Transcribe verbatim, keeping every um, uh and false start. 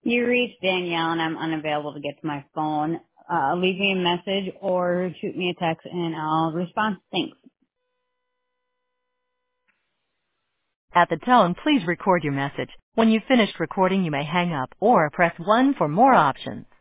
You reached Danielle and I'm unavailable to get to my phone. Uh, leave me a message or shoot me a text and I'll respond. Thanks. At the tone, please record your message. When you've finished recording, you may hang up or press one for more options.